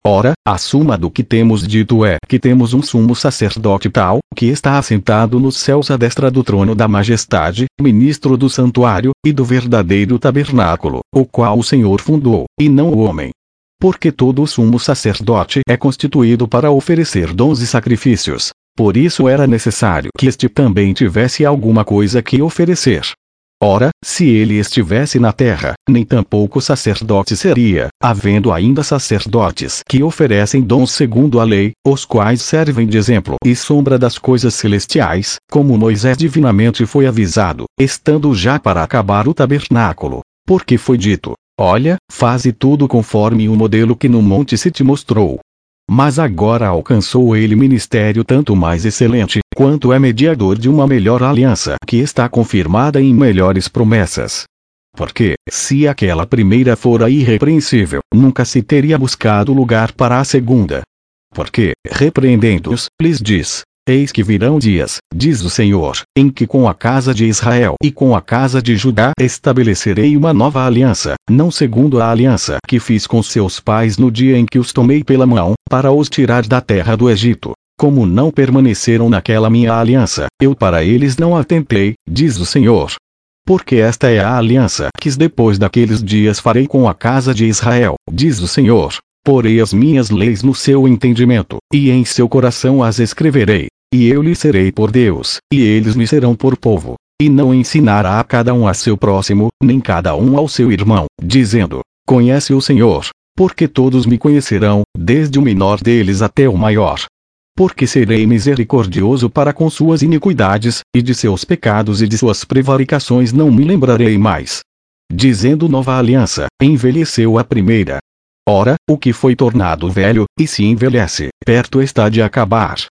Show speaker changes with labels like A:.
A: Ora, a suma do que temos dito é que temos um sumo sacerdote tal, que está assentado nos céus à destra do trono da majestade, ministro do santuário, e do verdadeiro tabernáculo, o qual o Senhor fundou, e não o homem. Porque todo o sumo sacerdote é constituído para oferecer dons e sacrifícios. Por isso era necessário que este também tivesse alguma coisa que oferecer. Ora, se ele estivesse na terra, nem tampouco sacerdote seria, havendo ainda sacerdotes que oferecem dons segundo a lei, os quais servem de exemplo e sombra das coisas celestiais, como Moisés divinamente foi avisado, estando já para acabar o tabernáculo. Porque foi dito: olha, faze tudo conforme o modelo que no monte se te mostrou. Mas agora alcançou ele ministério tanto mais excelente, quanto é mediador de uma melhor aliança que está confirmada em melhores promessas. Porque, se aquela primeira fora irrepreensível, nunca se teria buscado lugar para a segunda. Porque, repreendendo-os, lhes diz: eis que virão dias, diz o Senhor, em que com a casa de Israel e com a casa de Judá estabelecerei uma nova aliança, não segundo a aliança que fiz com seus pais no dia em que os tomei pela mão, para os tirar da terra do Egito. Como não permaneceram naquela minha aliança, eu para eles não atentei, diz o Senhor. Porque esta é a aliança que depois daqueles dias farei com a casa de Israel, diz o Senhor. Porei as minhas leis no seu entendimento, e em seu coração as escreverei. E eu lhes serei por Deus, e eles me serão por povo. E não ensinará a cada um a seu próximo, nem cada um ao seu irmão, dizendo: conhece o Senhor, porque todos me conhecerão, desde o menor deles até o maior. Porque serei misericordioso para com suas iniquidades, e de seus pecados e de suas prevaricações não me lembrarei mais. Dizendo nova aliança, envelheceu a primeira. Ora, o que foi tornado velho, e se envelhece, perto está de acabar.